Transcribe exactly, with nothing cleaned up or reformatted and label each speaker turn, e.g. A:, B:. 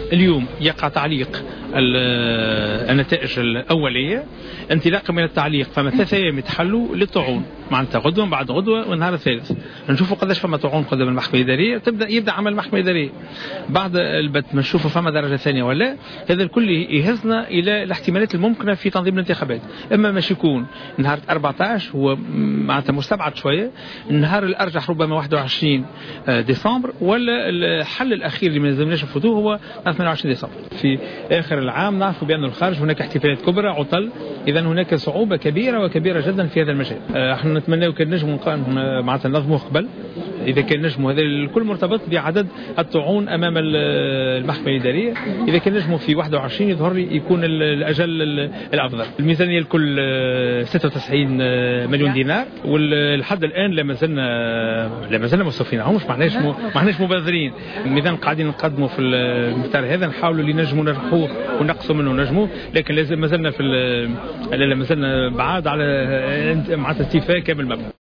A: اليوم يقع تعليق النتائج الأولية، انطلاقا من التعليق فما ثلاثة أيام يتحلوا للطعون، معناتها غدوة بعد غدوة والنهار الثالث نشوفوا قداش فما طعون قدام المحكمة الإدارية، تبدأ يبدأ عمل المحكمة الإدارية. بعد البت نشوفوا فما درجة ثانية ولا، هذا الكل يهزنا إلى الاحتمالات الممكنة في تنظيم الانتخابات. إما مش يكون نهار أربعة عشر هو معناتها مستبعد شوية، النهار الأرجح ربما واحد وعشرين ديسمبر، ولا الحل الأخير اللي ما لازمناش نفوتوه هو ثمانية وعشرين ديسمبر. في آخر العام نعرف بأن الخارج هناك احتفالات كبرى عطل، إذا هناك صعوبة كبيرة وكبيرة جدا في هذا المجال. احنا نتمنى كان نجموا معناتها نظموه قبل، إذا كان نجموا، هذا الكل مرتبط بعدد الطعون أمام المحكمة الإدارية، إذا كان نجموا في واحد وعشرين يظهر لي يكون الأجل الأفضل. الميزانية الكل ستة وتسعين مليون دينار، والحد الآن لما زلنا لما زلنا مستوفينهمش، معناش معناش مبادرين. الميزان قاعدين نقدموا في المثال هذا، نحاولوا اللي نجموا نربحوه ونقصوا منه نجموا، لكن لازم ما زلنا في ما زلنا بعاد على معناتها استيفاء كامل المبلغ.